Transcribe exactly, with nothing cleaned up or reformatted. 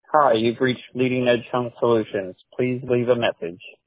Hi, you've reached Leading Edge Home Solutions. Please leave a message.